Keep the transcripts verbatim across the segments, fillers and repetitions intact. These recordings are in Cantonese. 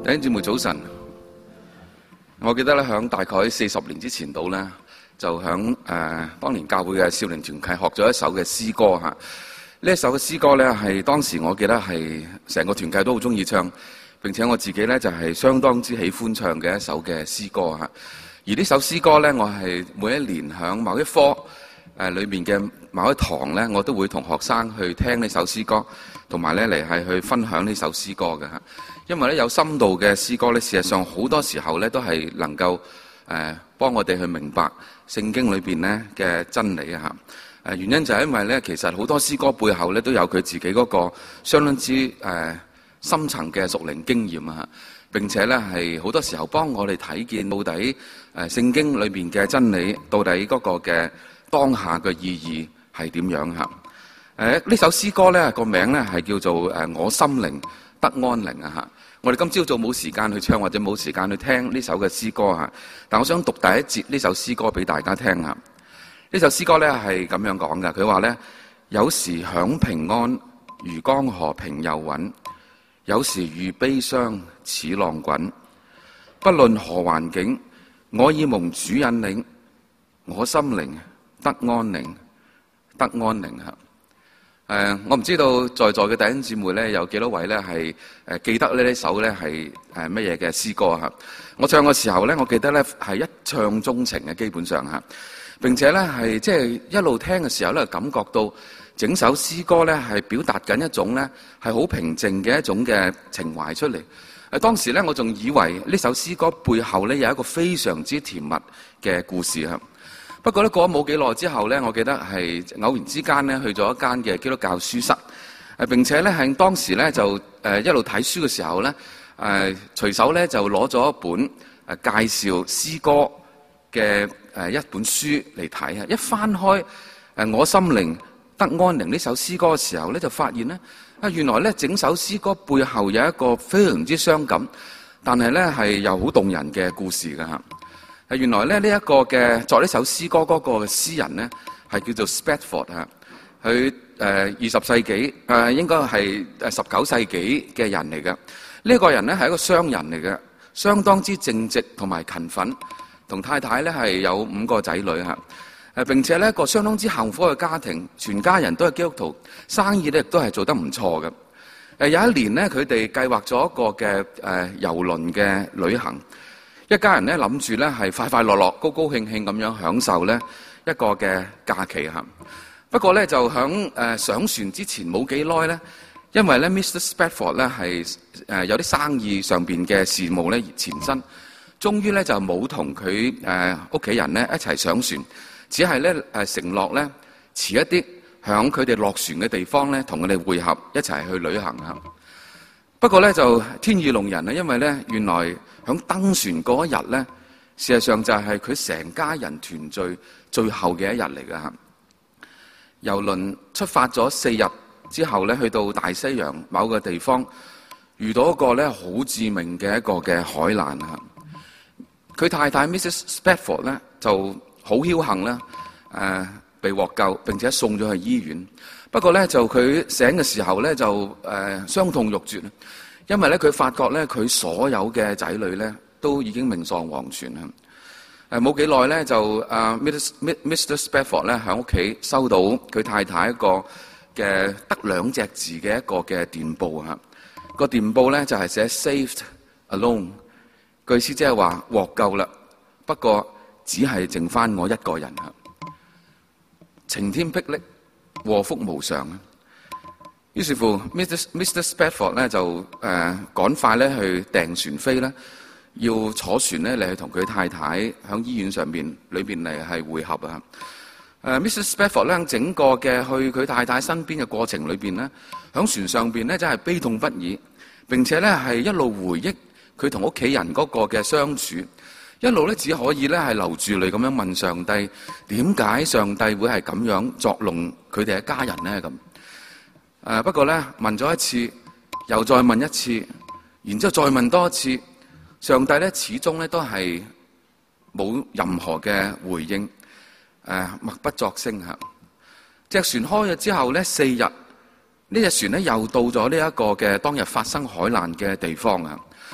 弟兄姊妹早晨，我記得咧響大概四十年之前度咧，就響誒、呃、當年教會嘅少年團契學咗一首嘅詩歌嚇。呢一首嘅詩歌咧係當時我記得係成個團契都好中意唱，並且我自己咧就係、是、相當之喜歡唱嘅一首嘅詩歌嚇。而呢首詩歌咧，我係每一年響某一科誒裏面嘅某一堂咧，我都會同學生去聽呢首詩歌，同埋咧嚟係去分享呢首詩歌嘅嚇。因為咧有深度嘅詩歌咧，事實上好多時候咧都係能夠誒幫我哋去明白聖經裏邊咧嘅真理啊嚇。誒原因就係因為咧，其實好多詩歌背後咧都有佢自己嗰個相當之誒深層嘅屬靈經驗啊嚇。並且咧係好多時候幫我哋睇見到底誒聖經裏邊嘅真理，到底嗰個嘅當下嘅意義係點樣嚇？誒呢首詩歌咧個名咧係叫做誒我心靈得安寧啊嚇！我哋今朝早冇時間去唱或者冇時間去聽呢首嘅詩歌嚇，但我想讀第一節呢首詩歌俾大家聽下。呢首詩歌咧係咁樣講嘅，佢話咧有時享平安如江河平又穩，有時遇悲傷似浪滾。不論何環境，我已蒙主引領，我心靈得安寧，得安寧嚇。誒、呃，我唔知道在座嘅弟兄姊妹咧，有幾多位咧係誒記得呢呢首咧係誒乜嘢嘅詩歌嚇？我唱嘅時候咧，我記得咧係一唱鍾情嘅，基本上嚇。並且咧係即係一路聽嘅時候咧，感覺到整首詩歌咧係表達緊一種咧係好平靜嘅一種嘅情懷出嚟。誒當時咧，我仲以為呢首詩歌背後咧有一個非常之甜蜜嘅故事嚇。不過咧過咗冇幾耐之後咧，我記得係偶然之間咧去咗一間嘅基督教書室，誒並且咧係當時咧就誒一路睇書嘅時候咧，誒隨手咧就攞咗一本誒介紹詩歌嘅誒一本書嚟睇啊！一翻開誒我心靈得安寧呢首詩歌嘅時候咧，就發現咧啊原來咧整首詩歌背後有一個非常之傷感，但係咧係又好動人嘅故事㗎嚇。係原來咧呢一個嘅作呢首詩歌嗰個嘅詩人咧係叫做 Spafford 嚇，佢誒二十世紀誒應該係誒十九世紀嘅人嚟嘅。呢個人咧係一個商人嚟嘅，相當之正直同埋勤奮，同太太咧係有五個仔女嚇。誒並且咧一個相當之幸福嘅家庭，全家人都係基督徒，生意咧亦都係做得唔錯嘅。誒有一年咧，佢哋計劃咗一個嘅誒郵輪嘅旅行。一家人咧諗住咧係快快樂樂、高高興興咁樣享受咧一個嘅假期嚇。不過咧就響誒上船之前冇幾耐咧，因為咧 Mister Spafford 咧係誒有啲生意上邊嘅事務咧而纏身，終於咧就冇同佢誒屋企人咧一齊上船，只係咧誒承諾咧遲一啲響佢哋落船嘅地方咧同佢哋會合一齊去旅行嚇。不過咧就天意弄人啊，因為咧原來響登船嗰一日咧，事實上就係佢成家人團聚最後嘅一日嚟㗎嚇。郵輪出發咗四日之後咧，去到大西洋某個地方，遇到一個咧好致命嘅一個嘅海難嚇。佢太太 Missus Spafford 咧就好僥倖啦，誒、呃、被獲救並且送咗去醫院。不過咧就佢醒嘅時候咧就誒傷痛欲絕，因為咧佢發覺咧佢所有嘅仔女咧都已經命喪黃泉啦。誒冇幾耐咧就啊 Mister Spafford 咧喺屋企收到佢太太一個嘅得兩隻字嘅一個嘅電報嚇。個電報咧就係寫 saved alone， 句意思即係話獲救啦，不過只係剩翻我一個人嚇。晴天霹靂，禍福無常啊！於是乎 Mister Mister Spafford 咧就誒、呃、趕快咧去訂船飛咧，要坐船咧嚟去同佢太太喺醫院上邊裏邊嚟係會合啊！誒、呃、Mister Spafford 咧整個嘅去佢太太身邊嘅過程裏邊咧，喺船上邊咧真係悲痛不已，並且咧係一路回憶佢同屋企人嗰個嘅相處。一路咧只可以咧係流住淚咁樣問上帝，點解上帝會係咁樣作弄佢哋嘅家人咧咁？誒不過咧問咗一次，又再問一次，然之後再問多一次，上帝咧始終咧都係冇任何嘅回應，誒默不作聲嚇。隻船開咗之後咧四日，呢隻船咧又到咗呢一個嘅當日發生海難嘅地方啊！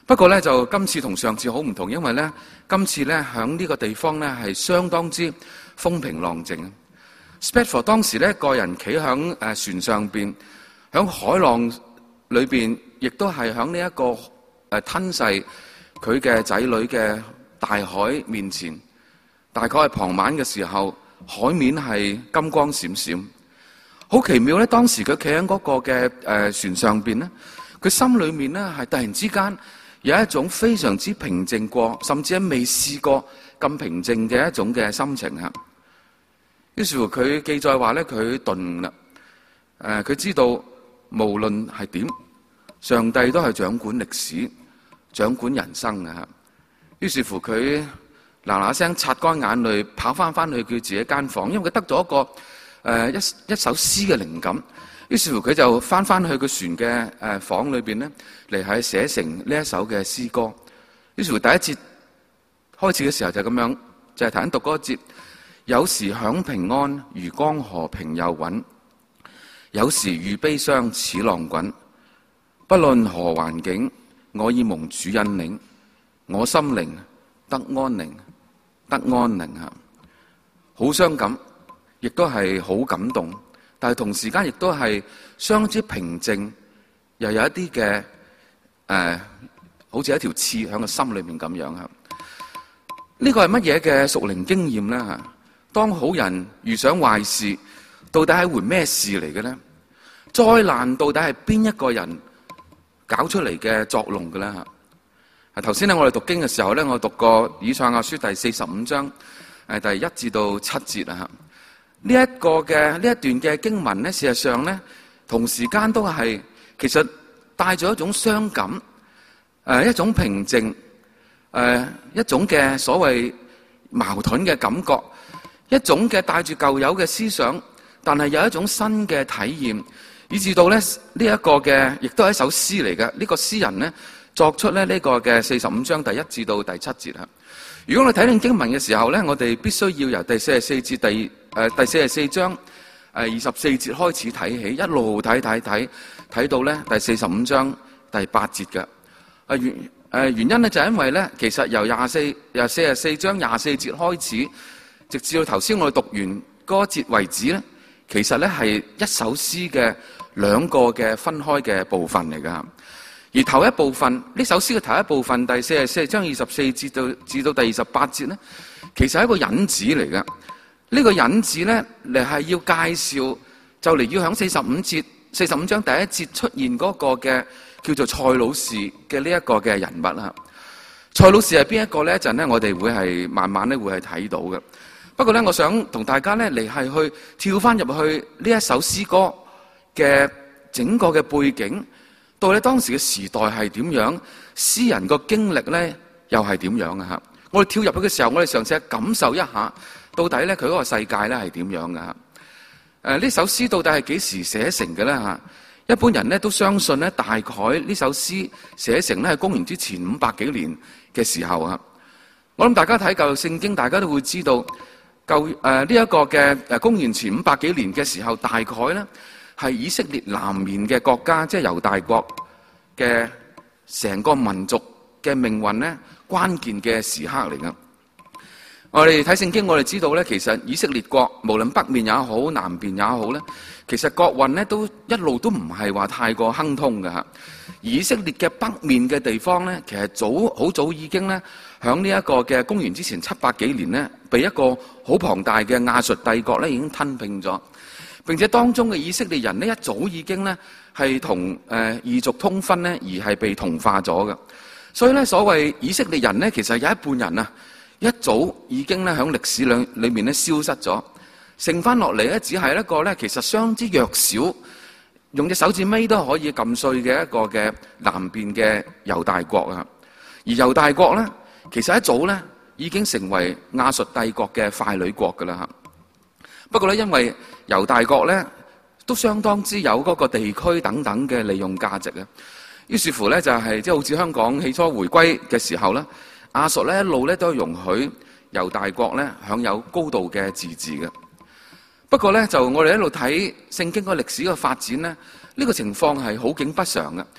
不過咧就今次同上次好唔同，因為咧今次咧響呢個地方咧係相當之風平浪靜。Spafford 當時咧個人企響誒船上邊，響海浪裏邊，亦都係響呢一個誒吞噬佢嘅仔女嘅大海面前。大概係傍晚嘅時候，海面係金光閃閃，好奇妙咧。當時佢企喺嗰個嘅誒船上邊咧，佢心裏面咧係突然之間有一種非常之平靜過，甚至係未試過咁平靜嘅一種嘅心情嚇。於是乎佢記載話咧，佢頓啦，誒佢知道無論係點，上帝都係掌管歷史、掌管人生嘅嚇。於是乎佢嗱嗱聲擦乾眼淚，跑翻翻去佢自己間房，因為佢得咗一個誒、呃、一一首詩嘅靈感。於是乎佢就翻翻去個船嘅誒房裏邊咧，嚟係寫成呢一首嘅詩歌。於是乎第一節開始嘅時候就咁樣，就係頭先讀嗰一節。有時享平安如江河平又穩，有時遇悲傷似浪滾。不論何環境，我已蒙主引領，我心靈得安寧，得安寧啊！好傷感，亦都係好感動。但係同時間亦都係相當之平靜，又有一啲嘅誒，好似一條刺喺個心裏面咁樣嚇。呢個係乜嘢嘅屬靈經驗咧嚇？當好人遇上壞事，到底係回咩事嚟嘅咧？災難到底係邊一個人搞出嚟嘅作弄嘅咧嚇？啊頭先咧我哋讀經嘅時候咧，我讀過以賽亞書第四十五章誒第一至到七節啊嚇。呢一個嘅呢一段嘅經文咧，事實上咧，同時間都係其實帶咗一種傷感，誒、呃、一種平靜，誒、呃、一種嘅所謂矛盾嘅感覺，一種嘅帶住舊有嘅思想，但係有一種新嘅體驗，以至到咧呢一、這個嘅，亦都係一首詩嚟嘅。呢、這個詩人咧作出咧呢個嘅四十五章第一至到第七節啊。如果我哋睇緊經文嘅時候咧，我哋必須要由第四十四節第誒、呃、第四十四章誒二十四節開始睇起，一路睇睇睇睇到咧第四十五章第八節嘅。啊原誒、呃、原因咧就係因為咧，其實由廿四由四十四章廿四節開始，直至到頭先我哋讀完嗰節為止咧，其實咧係一首詩嘅兩個嘅分開嘅部分嚟㗎。而頭一部分呢首詩嘅頭一部分，第四十四章二十四節到至到第二十八節咧，其實係一個引子嚟嘅。呢、這個引子咧，嚟係要介紹，就嚟要響四十五節、四十五章第一節出現嗰個嘅叫做塞魯士嘅呢一個嘅人物啦。塞魯士係邊一個咧？一陣咧，我哋會係慢慢咧會係睇到嘅。不過咧，我想同大家咧嚟係去跳翻入去呢一首詩歌嘅整個嘅背景。到底當時嘅時代係點樣？詩人個經歷咧又係點樣啊？嚇！我哋跳入去嘅時候，我哋嘗試感受一下，到底咧佢嗰個世界咧係點樣嘅嚇？誒呢首詩到底係幾時寫成嘅咧嚇？一般人咧都相信咧，大概呢首詩寫成咧係公元之前五百幾年嘅時候啊。我諗大家睇舊約聖經，大家都會知道舊誒呢一個嘅誒公元前五百幾年嘅時候，大概咧。係以色列南面嘅國家，即係猶大國嘅成個民族嘅命運咧，關鍵嘅時刻嚟噶。我哋睇聖經，我哋知道咧，其實以色列國無論北面也好，南邊也好咧，其實國運咧都一路都唔係話太過亨通嘅吓。以色列嘅北面嘅地方咧，其實早好早已經咧，響呢一個嘅公元之前七百幾年咧，被一個好龐大嘅亞述帝國咧已經吞併咗。並且當中嘅以色列人呢，一早已經咧係同誒異族通婚咧，而係被同化咗嘅。所以咧，所謂以色列人呢，其實有一半人啊，一早已經咧喺歷史裏裏面咧消失咗，剩翻落嚟咧，只係一個咧其實相之弱小，用隻手指尾都可以撳碎嘅一個嘅南邊嘅猶大國啊。而猶大國咧，其實一早咧已經成為亞述帝國嘅傀儡國噶啦嚇。不過咧，因為猶大國咧都相當之有嗰個地區等等嘅利用價值啊，於是乎咧就係即係好似香港起初回歸嘅時候咧，亞述咧一路咧都容許猶大國咧享有高度嘅自治嘅。不過咧就我哋一路睇聖經個歷史嘅發展咧，呢個情況係好景不常嘅。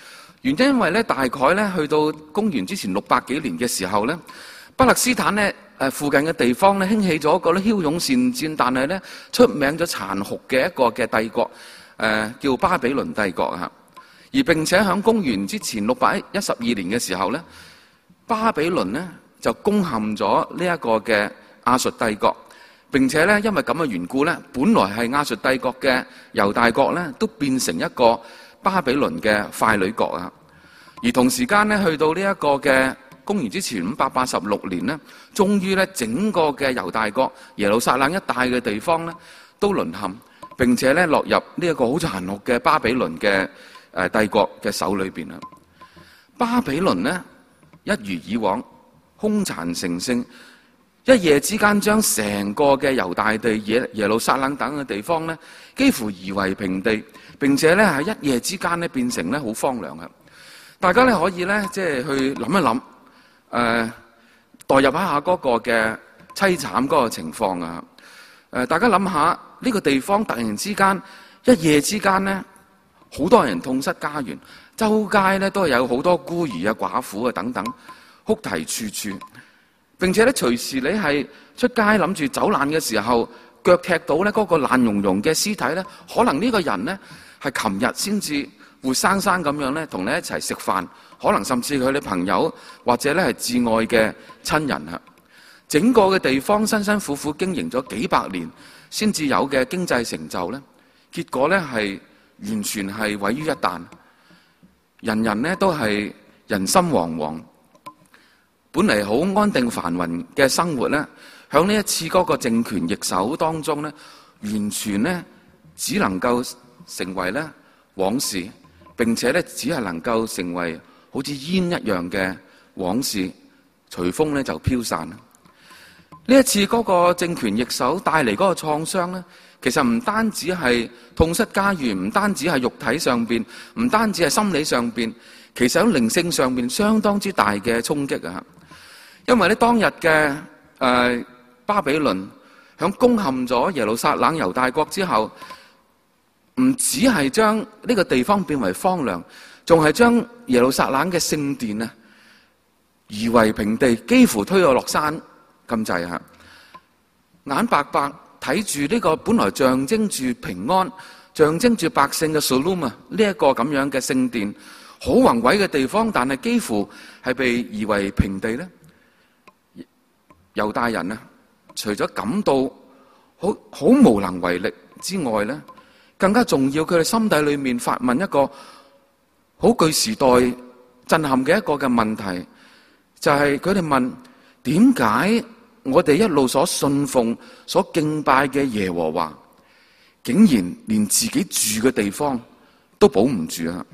原因因為咧，大概咧去到公元之前六百幾年嘅時候咧，巴勒斯坦咧誒附近嘅地方咧興起咗一個咧驍勇善戰，但係咧出名咗殘酷嘅一個嘅帝國，誒、呃、叫巴比倫帝國啊。而並且喺公元之前六百一十二年嘅時候咧，巴比倫咧就攻陷咗呢一個嘅亞述帝國。並且咧，因為咁嘅緣故咧，本來係亞述帝國嘅猶大國咧，都變成一個巴比倫嘅傀儡國啊。而同時間咧，去到呢一個嘅公元之前五百八十六年咧，終於咧整個嘅猶大國耶路撒冷一帶嘅地方咧，都淪陷，並且咧落入呢一個好殘酷嘅巴比倫嘅誒帝國嘅手裏邊啦。巴比倫咧一如以往兇殘成性。一夜之間將成個嘅猶大地耶耶路撒冷等嘅地方咧，幾乎夷為平地，並且咧喺一夜之間咧變成咧好荒涼嘅。大家咧可以咧即係去諗一諗，誒、呃、代入一下嗰個嘅凄慘嗰個情況啊！誒、呃，大家諗下呢個地方突然之間一夜之間咧，好多人痛失家園，周街咧都係有好多孤兒啊、寡婦啊等等，哭啼處處。並且咧，隨時你係出街諗住走難嘅時候，腳踢到咧嗰個爛溶溶嘅屍體咧，可能呢個人咧係琴日先至活生生咁樣咧同你一齊食飯，可能甚至佢哋朋友或者咧係至愛嘅親人啊。整個嘅地方辛辛苦苦經營咗幾百年先至有嘅經濟成就咧，結果咧係完全係毀於一旦，人人咧都係人心惶惶。本嚟好安定繁榮嘅生活咧，響呢一次嗰個政權易手當中咧，完全咧只能夠成為咧往事，並且咧只係能夠成為好似煙一樣嘅往事，隨風咧就飄散。呢一次嗰個政權易手帶嚟嗰個創傷咧，其實唔單止係痛失家園，唔單止係肉體上邊，唔單止係心理上邊，其實喺靈性上邊相當之大嘅衝擊啊！因為咧當日嘅誒、呃、巴比倫響攻陷咗耶路撒冷猶大國之後，唔只係將呢個地方變為荒涼，仲係將耶路撒冷嘅聖殿啊夷為平地，幾乎推咗落山咁滯吓。眼白白睇住呢個本來象徵住平安、象徵住百姓嘅 Shalom 啊，呢一個咁樣嘅聖殿，好宏偉嘅地方，但係幾乎係被夷為平地咧。猶大人啊，除咗感到好好無能為力之外咧，更加重要，佢哋心底裏面發問一個好具時代震撼嘅一個嘅問題，就係佢哋問：點解我哋一路所信奉、所敬拜嘅耶和華，竟然連自己住嘅地方都保唔住啊？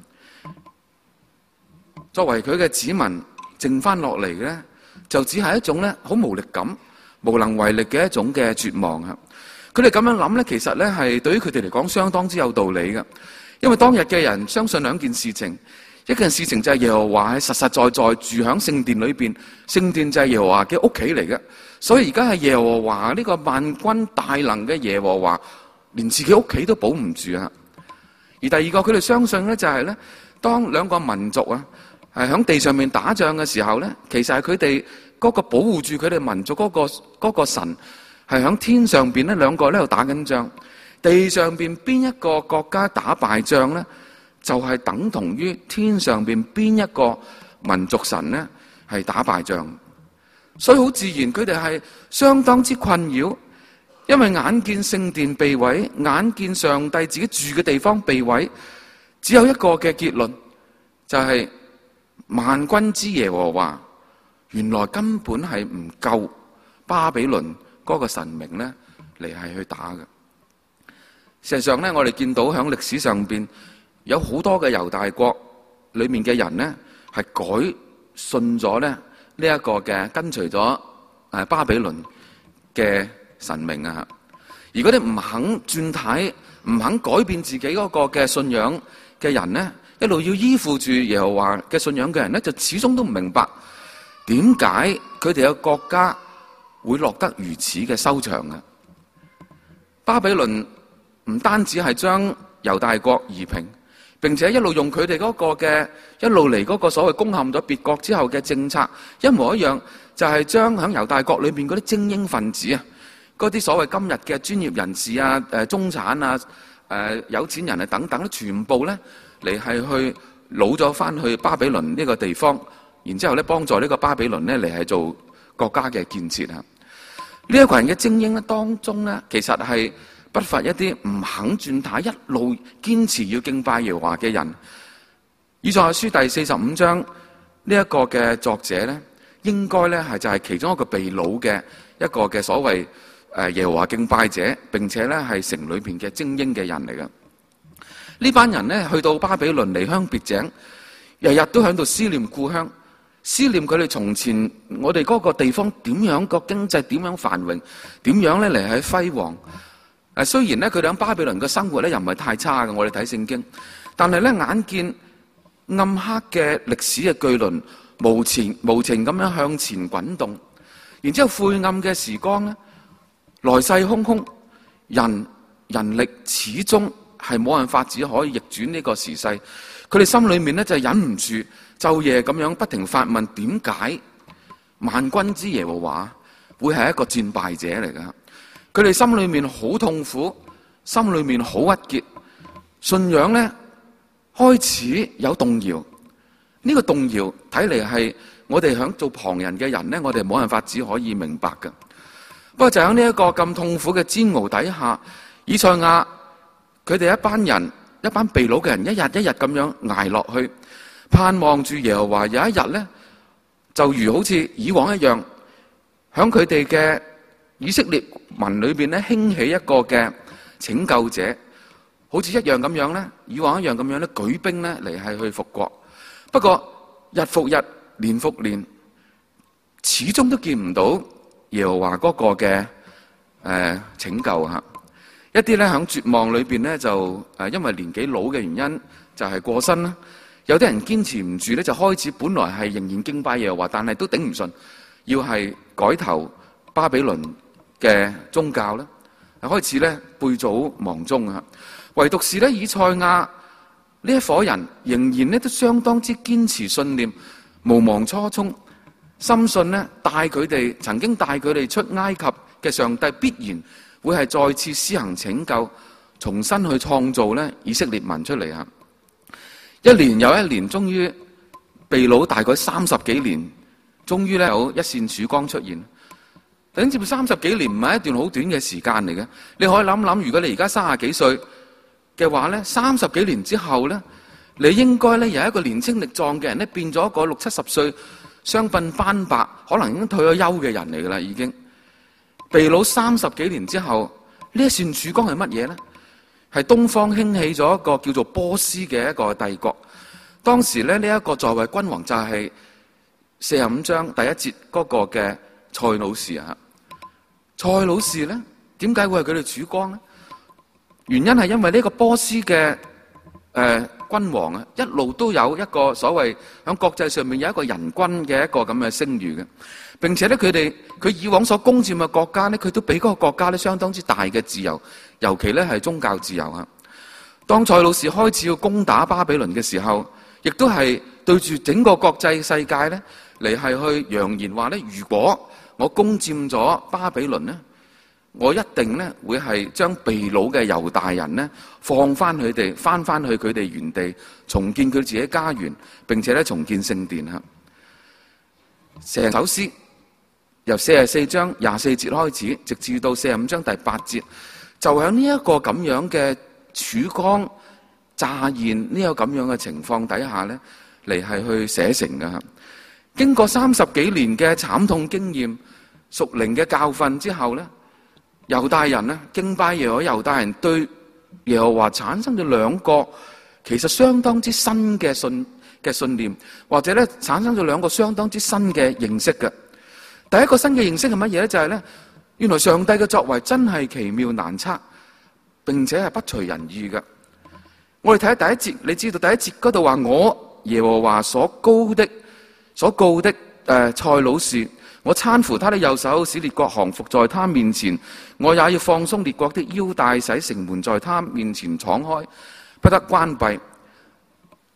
作為佢嘅子民，剩翻落嚟嘅咧，就只係一種咧好無力感、無能為力嘅一種嘅絕望啊！佢哋咁樣諗咧，其實咧係對於佢哋嚟講相當之有道理嘅，因為當日嘅人相信兩件事情，一件事情就係耶和華係實實在在住響聖殿裏邊，聖殿就係耶和華嘅屋企嚟嘅，所以而家係耶和華呢個萬軍大能嘅耶和華，連自己屋企都保唔住啊！而第二個佢哋相信咧就係咧，當兩個民族啊，係喺地上面打仗嘅時候咧，其實係佢哋嗰個保護住佢哋民族嗰個嗰個神，係喺天上邊咧兩個喺度打緊仗，地上邊邊一個國家打敗仗咧，就係等同於天上邊邊一個民族神咧係打敗仗，所以好自然佢哋係相當之困擾，因為眼見聖殿被毀，眼見上帝自己住嘅地方被毀，只有一個嘅結論，就係萬軍之耶和華，原來根本係唔夠巴比倫嗰個神明咧嚟係去打嘅。事實上咧，我哋見到喺歷史上邊有好多嘅猶大國裏面嘅人咧，係改信咗咧呢一個嘅跟隨咗誒巴比倫嘅神明啊。而嗰啲唔肯轉軚、唔肯改變自己嗰個嘅信仰嘅人咧，一路要依附住耶和華嘅信仰嘅人咧，就始終都唔明白點解佢哋嘅國家會落得如此嘅收場嘅。巴比倫唔單止係將猶大國夷平， 並且一路用佢哋嗰個嘅一路嚟嗰個所謂攻陷咗別國之後嘅政策一模一樣，就係將喺猶大國裏邊嗰啲精英分子啊，嗰啲所謂今日嘅專業人士啊、誒中產啊、誒有錢人啊等等，全部咧嚟係去擄咗翻去巴比倫呢個地方，然之後咧幫助呢個巴比倫咧嚟係做國家嘅建設啊。呢一群人嘅精英咧當中咧，其實係不乏一啲唔肯轉軚，一路堅持要敬拜耶和華嘅人。以賽亞書第四十五章呢一個嘅作者咧，應該咧係就係其中一個被擄嘅一個嘅所謂誒耶和華敬拜者，並且咧係城裏邊嘅精英嘅人嚟嘅。呢班人咧去到巴比倫離鄉別井，日日都喺度思念故鄉，思念佢哋從前我哋嗰個地方點樣個經濟點樣繁榮，點樣咧嚟喺輝煌。誒雖然咧佢哋喺巴比倫嘅生活咧又唔係太差嘅，我哋睇聖經，但係咧眼見暗黑嘅歷史嘅巨輪無情無情咁樣向前滾動，然之後灰暗嘅時光咧來勢洶洶，人人力始終係冇辦法只可以逆轉呢個時勢。佢哋心裏面咧就忍唔住晝夜咁樣不停發問：點解萬軍之耶和華會係一個戰敗者嚟㗎？佢哋心裏面好痛苦，心裏面好鬱結，信仰咧開始有動搖。呢個動搖睇嚟係我哋響做旁人嘅人咧，我哋冇辦法只可以明白嘅。不過就喺呢一個咁痛苦嘅煎熬底下，以賽亞佢哋一班人，一班被擄嘅人，一日一日咁樣捱落去，盼望住耶和華有一日咧，就如好似以往一樣，響佢哋嘅以色列民裏邊咧興起一個嘅拯救者，好似一樣咁樣咧，以往一樣咁樣咧舉兵咧嚟係去復國。不過日復日，年復年，始終都見唔到耶和華嗰個嘅誒、呃、拯救吓。一啲咧響絕望裏邊咧就誒因為年紀老嘅原因就係過身啦。有啲人堅持唔住咧，就開始本來係仍然敬拜耶和華，但係都頂唔順，要係改投巴比倫嘅宗教咧，開始咧背祖忘宗啊！唯獨是咧以賽亞呢一夥人，仍然咧都相當之堅持信念，無忘初衷，深信咧帶佢哋曾經帶佢哋出埃及嘅上帝，必然會係再次施行拯救，重新去創造咧以色列民出嚟啊！一年又一年，終於被擄大概三十幾年，終於咧有一線曙光出現。等接三十幾年唔係一段好短嘅時間嚟嘅，你可以諗諗，如果你而家三十幾歲嘅話咧，三十幾年之後咧，你應該咧由一個年青力壯嘅人咧，變咗一個六七十歲雙鬢斑白，可能已經退咗休嘅人嚟噶啦，已經被擄三十幾年之後，呢一線曙光係乜嘢咧？係東方興起咗一個叫做波斯嘅一個帝國。當時咧呢一個在位君王就係四十五章第一節嗰個嘅塞魯士啊。塞魯士咧點解會係佢哋曙光咧？原因係因為呢個波斯嘅誒、呃、君王啊，一路都有一個所謂喺國際上面有一個人君嘅一個咁嘅聲譽嘅。並且咧佢哋佢以往所攻佔嘅國家咧，佢都俾嗰個國家咧相當之大嘅自由，尤其咧係宗教自由啊。當塞魯士開始要攻打巴比倫嘅時候，亦都係對住整個國際世界咧嚟係去揚言話咧，如果我攻佔咗巴比倫咧，我一定咧會係將被擄嘅猶大人咧放翻佢哋翻翻去佢哋原地，重建佢自己家園，並且咧重建聖殿啊。成首詩由四十四章廿四節開始，直至到四十五章第八節，就喺呢一個咁樣嘅曙光乍現呢個咁樣嘅情況底下咧，嚟係去寫成嘅。經過三十幾年嘅慘痛經驗、屬靈嘅教訓之後咧，猶大人咧敬拜耶和華，猶大人對耶和華產生咗兩個其實相當之新嘅信嘅信念，或者咧產生咗兩個相當之新嘅認識嘅。第一個新嘅認識係乜嘢咧？就係咧，原來上帝嘅作為真係奇妙難測，並且係不隨人意嘅。我哋睇下第一節，你知道第一節嗰度話，我耶和華所膏的所膏的誒塞魯士，我攙扶他的右手，使列國降服在他面前，我也要放鬆列國的腰帶，使城門在他面前敞開，不得關閉。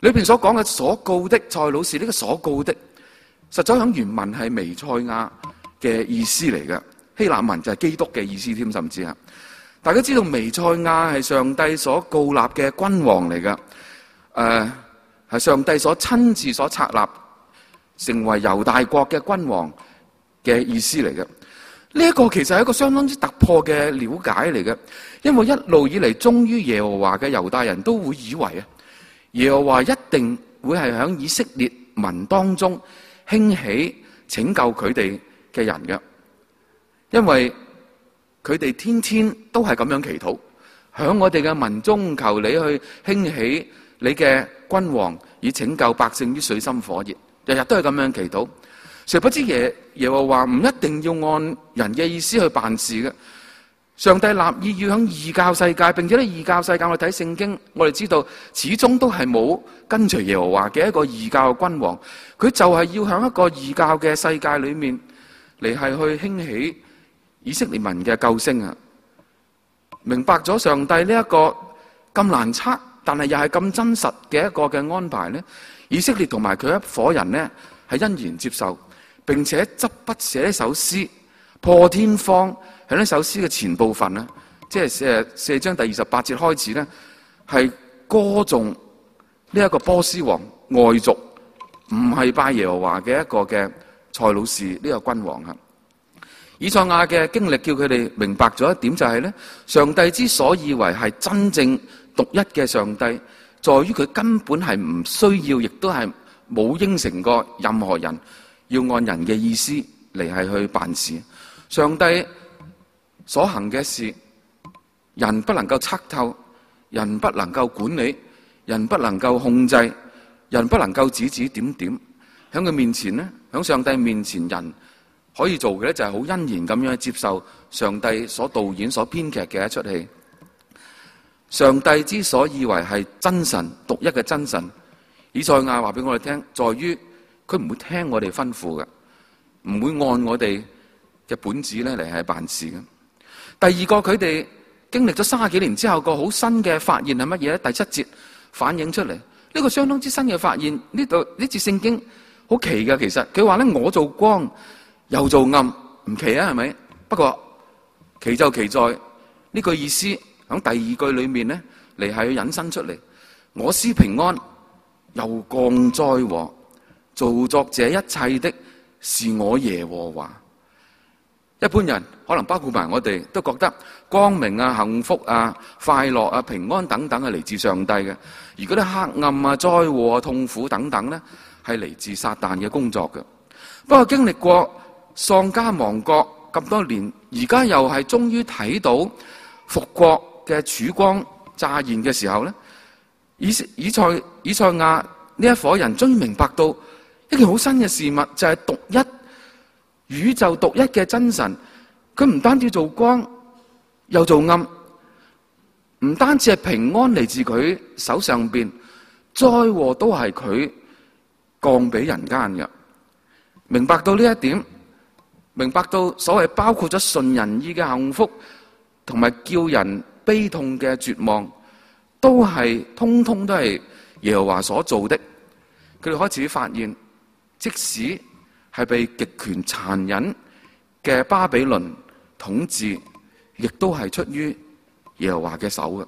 裏邊所講嘅所告的塞魯士，呢個所告的，實在喺原文係彌賽亞嘅意思嚟嘅，希臘文就係基督嘅意思添，甚至係大家知道彌賽亞係上帝所告立嘅君王嚟嘅，誒、呃、係上帝所親自所策立成為猶大國嘅君王嘅意思嚟嘅。呢一個其實係一個相當之突破嘅了解嚟嘅，因為一路以嚟忠於耶和華嘅猶大人都會以為啊，耶和華一定會係喺以色列民當中興起拯救佢哋嘅人嘅，因為佢哋天天都係咁樣祈禱，響我哋嘅民中求你去興起你嘅君王，以拯救百姓於水深火熱，日日都係咁樣祈禱。誰不知耶耶和華唔一定要按人嘅意思去辦事嘅。上帝立意要響異教世界，並且咧異教世界我哋睇聖經，我哋知道始終都係冇跟隨耶和華嘅一個異教嘅君王，佢就係要響一個異教嘅世界裏面嚟係去興起以色列民嘅救星啊！明白咗上帝呢一個咁難測，但係又係咁真實嘅一個嘅安排呢，以色列同埋佢一伙人呢係欣然接受。並且執筆寫呢首詩破天荒，喺呢首詩嘅前部分呢，即係四四章第二十八節開始呢，係歌頌呢一個波斯王外族唔係拜耶和華嘅一個嘅塞魯士呢個君王啊。以賽亞嘅經歷叫佢哋明白咗一點，就係呢：上帝之所以為係真正獨一嘅上帝，在於佢根本係唔需要，亦都係冇應承過任何人要按人嘅意思嚟係去辦事。上帝所行嘅事，人不能夠測透，人不能夠管理，人不能夠控制，人不能夠指指點點。喺佢面前呢，喺上帝面前，人可以做嘅咧就係好欣然咁樣接受上帝所導演、所編劇嘅一出戲。上帝之所以為係真神，獨一嘅真神，以賽亞話俾我哋聽，在於佢唔會聽我哋吩咐嘅，唔會按我哋嘅本子咧嚟係辦事嘅。第二個，佢哋經歷咗三十幾年之後，個好新嘅發現係乜嘢咧？第七節反映出嚟，呢個相當之新嘅發現。呢度呢節聖經好奇嘅，其實佢話咧，我做光又做暗，唔奇啊，係咪？不過奇就奇在呢句意思喺第二句裏面咧嚟係引申出嚟，我施平安又降災禍。造作這一切的是我耶和華。一般人可能包括埋我哋都覺得光明啊、幸福啊、快樂啊、平安等等係嚟自上帝嘅，而嗰啲黑暗啊、災禍啊、痛苦等等呢，係嚟自撒旦嘅工作嘅。不過經歷過喪家亡國咁多年，而家又係終於睇到復國嘅曙光乍現嘅時候呢，以以賽以賽亞呢一伙人終於明白到一件好新嘅事物，就係獨一宇宙獨一嘅真神，佢唔單止做光，又做暗，唔單止係平安嚟自佢手上邊，災禍都係佢降俾人間嘅。明白到呢一點，明白到所謂包括咗順人意嘅幸福，同埋叫人悲痛嘅絕望，都係通通都係耶和華所做的。佢哋開始發現，即使係被極權殘忍嘅巴比倫統治，亦都係出於耶和華嘅手嘅。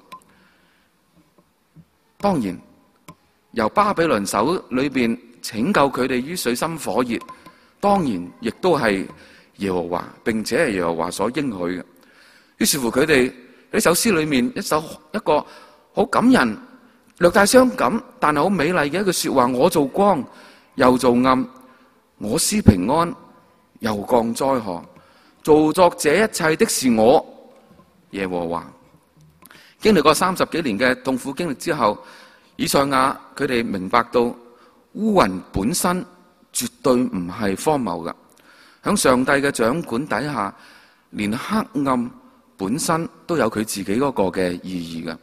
當然，由巴比倫手裏邊拯救佢哋於水深火熱，當然亦都係耶和華，並且係耶和華所應許嘅。於是乎，佢哋呢首詩裏面一首一個好感人、略帶傷感，但係好美麗嘅一句說話：我做光，又做暗。我施平安，又降災禍，造作這一切的是我耶和華。經歷過三十幾年嘅痛苦經歷之後，以賽亞佢哋明白到烏雲本身絕對唔係荒謬噶，響上帝嘅掌管底下，連黑暗本身都有佢自己嗰個嘅意義噶。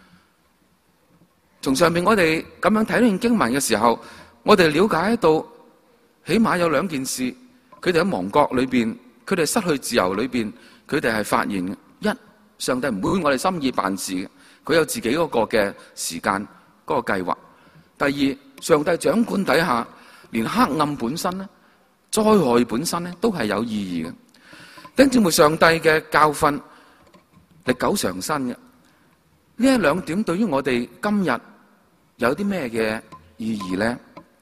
從上面我哋咁樣睇呢段經文嘅時候，我哋了解到起碼有兩件事，佢哋喺亡國裏邊，佢哋失去自由裏邊，佢哋係發現嘅：一，上帝唔會我哋心意辦事嘅，佢有自己嗰個嘅時間嗰個計劃； 第二，上帝掌管底下，連黑暗本身咧、災害本身咧，都係有意義嘅。弟兄姊妹，上帝嘅教訓歷久常新嘅。呢一兩點對於我哋今日有啲咩嘅意義咧？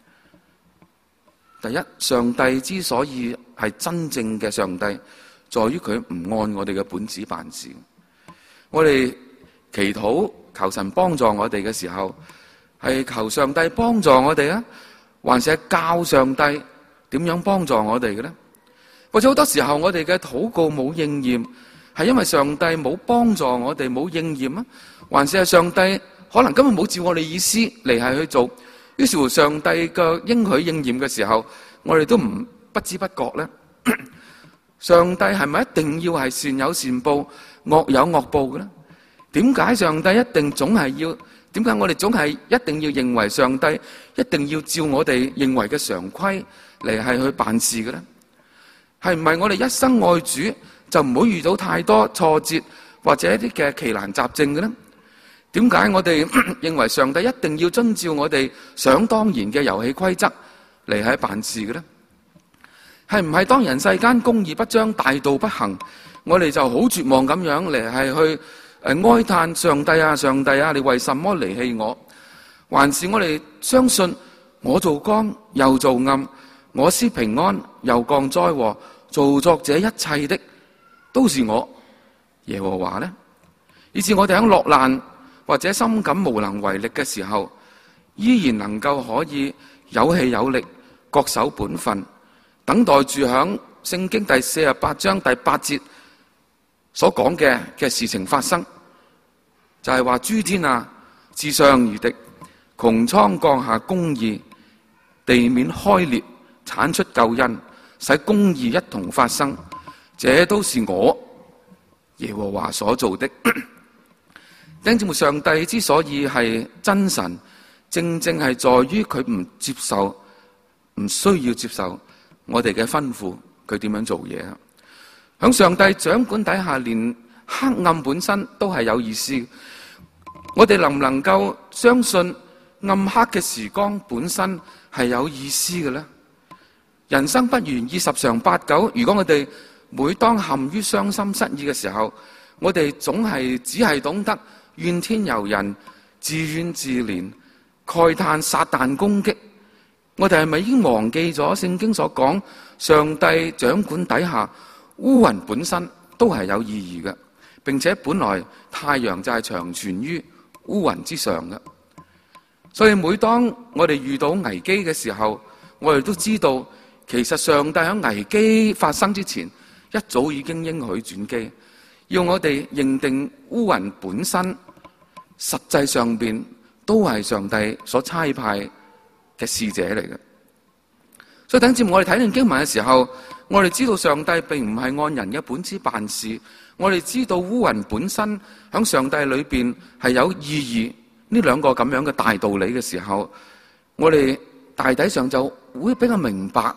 第一，上帝之所以係真正嘅上帝，在於佢唔按我哋嘅本子辦事。我哋祈禱求神幫助我哋嘅時候，係求上帝幫助我哋啊，還是係教上帝點樣幫助我哋嘅咧？或者好多時候我哋嘅禱告冇應驗，係因為上帝冇幫助我哋，冇應驗啊？還是係上帝可能根本冇照我哋意思嚟係去做？於是乎上帝嘅應許應驗嘅時候，我哋都唔不知不覺咧。上帝係咪一定要係善有善報、惡有惡報嘅咧？點解上帝一定總係要？點解我哋總係一定要認為上帝一定要照我哋認為嘅常規嚟係去辦事嘅咧？係唔係我哋一生愛主就唔會遇到太多挫折或者一啲嘅奇難雜症嘅咧？點解我哋認為上帝一定要遵照我哋想當然嘅遊戲規則嚟係辦事嘅咧？係唔係當人世間公義不彰、大道不行，我哋就好絕望咁樣嚟係去誒哀嘆上帝啊，上帝啊，你為什麼離棄我？還是我哋相信我做光又做暗，我施平安又降災禍，造作這一切的都是我耶和華呢？以致我哋喺落難或者深感無能為力嘅時候，依然能夠可以有氣有力，恪守本分，等待住響聖經第四十八章第八節所講嘅嘅事情發生，就係話諸天啊，自上而滴，穹蒼降下公義，地面開裂，產出救恩，使公義一同發生，這都是我耶和華所做的。弟兄姊妹，上帝之所以係真神，正正係在於佢唔接受，唔需要接受我哋嘅吩咐，佢點樣做嘢啊？響上帝掌管底下，連黑暗本身都係有意思。我哋能唔能夠相信暗黑嘅時光本身係有意思嘅咧？人生不如意十常八九，如果我哋每當陷於傷心失意嘅時候，我哋總係只係懂得怨天尤人、自怨自憐、慨嘆撒旦攻擊。我哋係咪已經忘記咗聖經所講，上帝掌管底下烏雲本身都係有意義嘅，並且本來太陽就係長存於烏雲之上嘅。所以每當我哋遇到危機嘅時候，我哋都知道其實上帝喺危機發生之前一早已經應許轉機，要我哋認定烏雲本身實際上邊都係上帝所差派嘅使者嚟嘅。所以等至我哋睇完經文嘅時候，我哋知道上帝並唔係按人嘅本子辦事，我哋知道烏雲本身喺上帝裏邊係有意義，呢兩個咁樣嘅大道理嘅時候，我哋大體上就會比較明白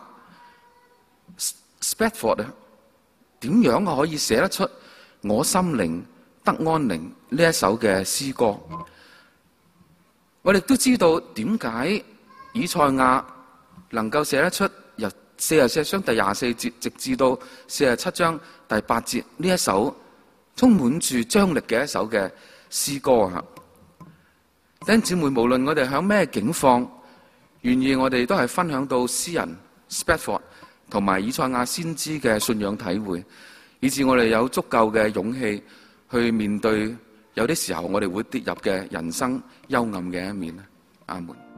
Spafford 啊點樣可以寫得出我心靈得安寧呢一首嘅詩歌。我哋都知道點解以賽亞能夠寫得出由四十四章第廿四節直至到四十七章第八節呢一首充滿住張力嘅一首嘅詩歌啊！弟兄姊妹，無論我哋喺咩境況，願意我哋都係分享到詩人 Spafford 同埋以賽亞先知嘅信仰體會，以致我哋有足夠嘅勇氣去面對有啲時候我哋會跌入嘅人生幽暗嘅一面。阿門。